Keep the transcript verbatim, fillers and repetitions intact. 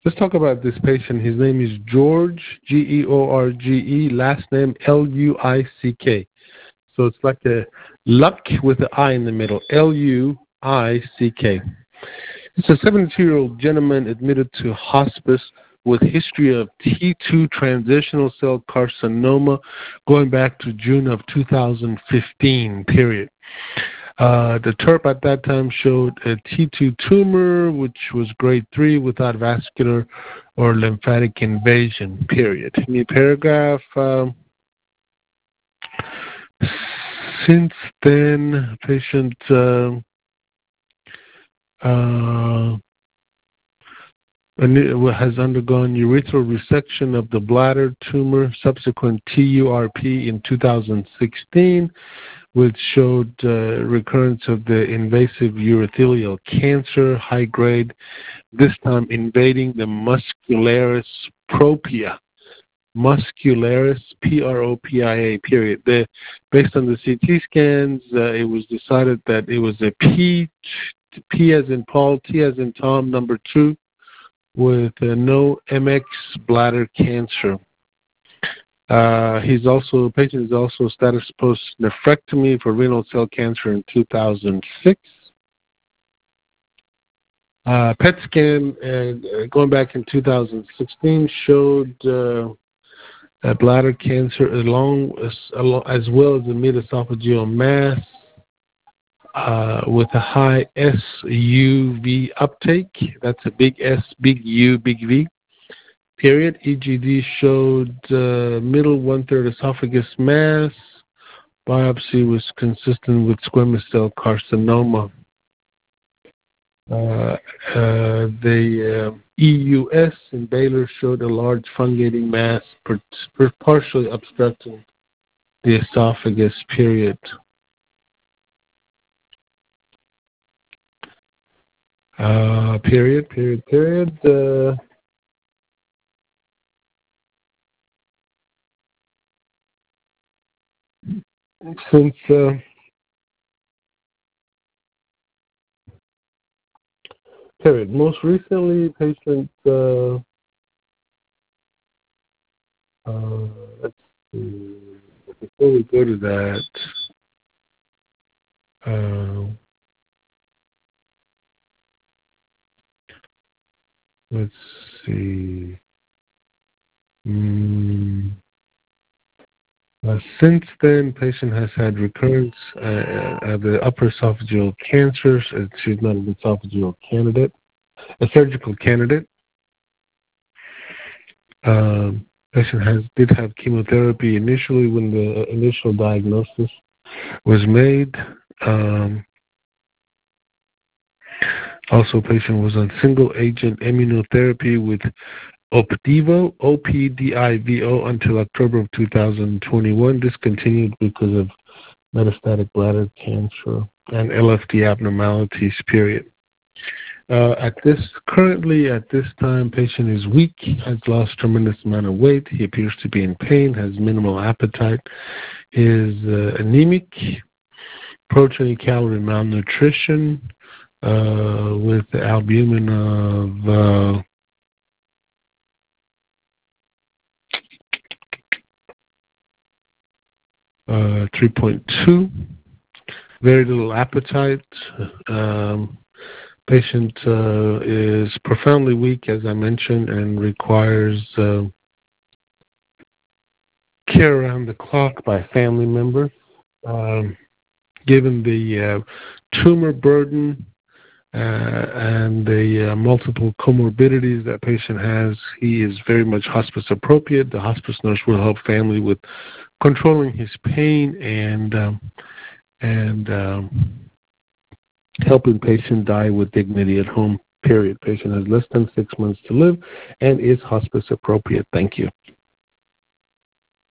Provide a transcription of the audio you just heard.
let's talk about this patient. His name is George, G E O R G E, last name L U I C K. So it's like a luck with an I in the middle, L U I C K. It's a seventy-two-year-old gentleman admitted to hospice with history of T two transitional cell carcinoma going back to June of two thousand fifteen, period. Uh, the T U R P at that time showed a T two tumor, which was grade three without vascular or lymphatic invasion, period. In the paragraph, um, since then, patient uh, uh, has undergone urethral resection of the bladder tumor, subsequent T U R P in two thousand sixteen, which showed uh, recurrence of the invasive urothelial cancer, high grade, this time invading the muscularis propria. Muscularis, P R O P I A, period. The, based on the C T scans, uh, it was decided that it was a P, P as in Paul, T as in Tom, number two, with uh, no M X bladder cancer. Uh, he's also, patient is also status post nephrectomy for renal cell cancer in two thousand six. Uh, P E T scan uh, going back in two thousand sixteen showed uh, a bladder cancer along, along as well as a mid-esophageal mass uh, with a high S U V uptake. That's a big S, big U, big V. Period. E G D showed uh, middle one-third esophagus mass. Biopsy was consistent with squamous cell carcinoma. Uh, uh, the uh, E U S in Baylor showed a large fungating mass per, per partially obstructing the esophagus, period. Uh, period, period, period. Uh, since uh, period. Most recently, patient, uh, uh, let's see, before we go to that, uh, let's see. Mm, uh, since then, patient has had recurrence uh, of the upper esophageal cancers. Uh, she's not an esophageal candidate, a surgical candidate. Um, patient has did have chemotherapy initially when the initial diagnosis was made. Um, also, patient was on single-agent immunotherapy with Opdivo, O P D I V O, until October of two thousand twenty-one, discontinued because of metastatic bladder cancer and L F T abnormalities, period. Uh, at this, currently at this time, patient is weak, has lost tremendous amount of weight. He appears to be in pain, has minimal appetite, is uh, anemic, protein calorie malnutrition, uh, with the albumin of uh, uh, three point two, very little appetite. Um, patient uh, is profoundly weak, as I mentioned, and requires uh, care around the clock by family members. Um, given the uh, tumor burden uh, and the uh, multiple comorbidities that patient has, he is very much hospice appropriate. The hospice nurse will help family with controlling his pain and um, and um, helping patient die with dignity at home, period. Patient has less than six months to live and is hospice appropriate. Thank you.